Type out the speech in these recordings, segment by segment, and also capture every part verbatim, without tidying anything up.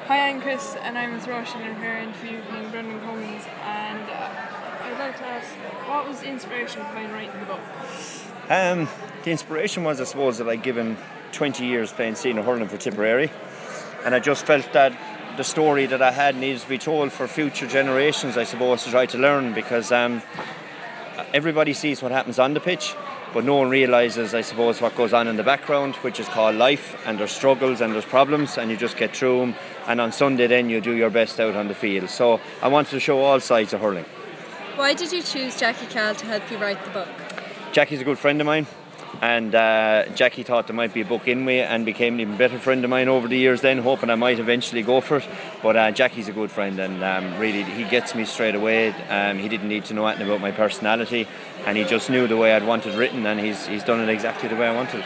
Hi, I'm Chris, and I'm with Rosh, and I'm here interviewing Brendan Cummins. And uh, I'd like to ask, what was the inspiration behind writing the book? Um, the inspiration was, I suppose, that I'd given twenty years playing senior hurling for Tipperary, and I just felt that the story that I had needed to be told for future generations, I suppose, to try to learn, because um, everybody sees what happens on the pitch, but no one realises, I suppose, what goes on in the background, which is called life, and there's struggles and there's problems, and you just get through them, and on Sunday then you do your best out on the field. So I wanted to show all sides of hurling. Why did you choose Jackie Cahill to help you write the book? Jackie's a good friend of mine, and uh, Jackie thought there might be a book in me and became an even better friend of mine over the years then, hoping I might eventually go for it. But uh, Jackie's a good friend, and um, really he gets me straight away. Um, he didn't need to know anything about my personality, and he just knew the way I'd wanted written, and he's, he's done it exactly the way I wanted.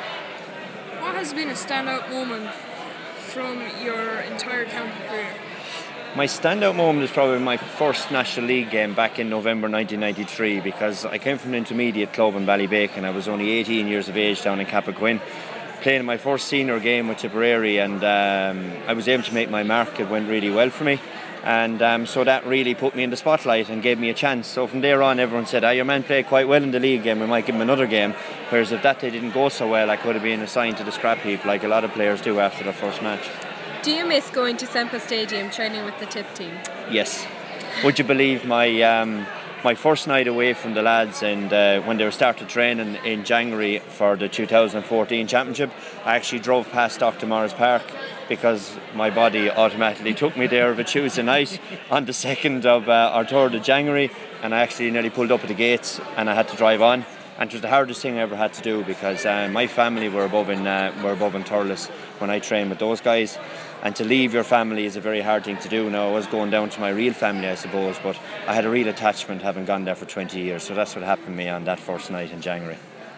What has been a standout moment from your entire county career? My standout moment is probably my first National League game back in November nineteen ninety-three, because I came from an intermediate club in Ballybacon. I was only eighteen years of age down in Cappoquin, playing my first senior game with Tipperary, and um, I was able to make my mark. It went really well for me, and um, so that really put me in the spotlight and gave me a chance. So from there on, everyone said, ah, your man played quite well in the league game, we might give him another game. Whereas if that day didn't go so well, I could have been assigned to the scrap heap like a lot of players do after their first match. Do you miss going to Semple Stadium training with the Tip team? Yes. Would you believe my um, my first night away from the lads, and uh, when they started training in January for the two thousand fourteen championship, I actually drove past Doctor Morris Park, because my body automatically took me there of a Tuesday night on the second of uh, or third of January, and I actually nearly pulled up at the gates and I had to drive on. And it was the hardest thing I ever had to do, because uh, my family were above in uh, were above in Thurles when I trained with those guys, and to leave your family is a very hard thing to do. Now I was going down to my real family, I suppose, but I had a real attachment having gone there for twenty years. So that's what happened to me on that first night in January.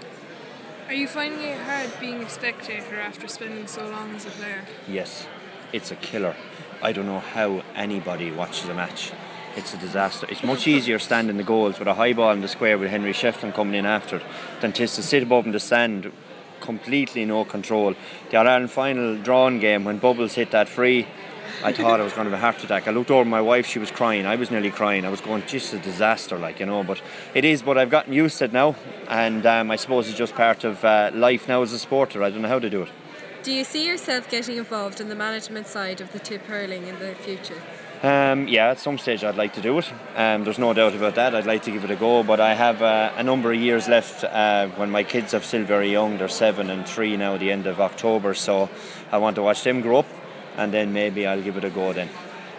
Are you finding it hard being a spectator after spending so long as a player? Yes, it's a killer. I don't know how anybody watches a match. It's a disaster. It's much easier standing the goals with a high ball in the square with Henry Shefflin coming in after it than it is to sit above in the stand, completely no control. The All-Ireland final drawn game, when Bubbles hit that free, I thought I was going to have a heart attack. I looked over at my wife, she was crying. I was nearly crying. I was going, just a disaster, like, you know. But it is, but I've gotten used to it now, and um, I suppose it's just part of uh, life now as a sporter. I don't know how to do it. Do you see yourself getting involved in the management side of the Tip hurling in the future? Um, yeah, at some stage I'd like to do it. Um, there's no doubt about that. I'd like to give it a go, but I have uh, a number of years left uh, when my kids are still very young. They're seven and three now at the end of October, so I want to watch them grow up, and then maybe I'll give it a go then.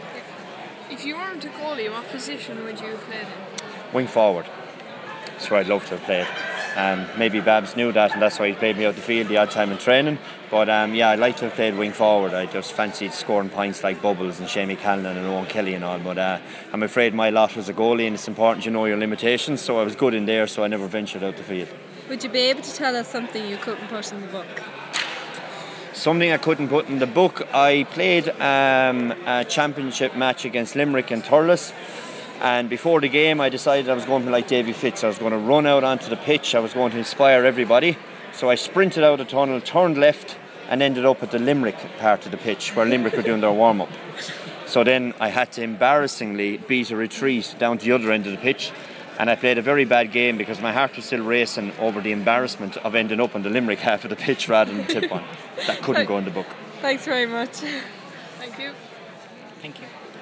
If you weren't a goalie, what position would you have played in? Wing forward. That's where I'd love to have played. Um, maybe Babs knew that, and that's why he played me out the field the odd time in training. But um, yeah, I'd like to have played wing forward. I just fancied scoring points like Bubbles and Shamie Callanan and Owen Kelly and all. But uh, I'm afraid my lot was a goalie, and it's important you know your limitations. So I was good in there, so I never ventured out the field. Would you be able to tell us something you couldn't put in the book? Something I couldn't put in the book. I played um, a championship match against Limerick in Thurles. And before the game, I decided I was going to be like Davy Fitz. I was going to run out onto the pitch. I was going to inspire everybody. So I sprinted out of the tunnel, turned left, and ended up at the Limerick part of the pitch where Limerick were doing their warm-up. So then I had to embarrassingly beat a retreat down to the other end of the pitch. And I played a very bad game because my heart was still racing over the embarrassment of ending up on the Limerick half of the pitch rather than the tip one. That couldn't go in the book. Thanks very much. Thank you. Thank you.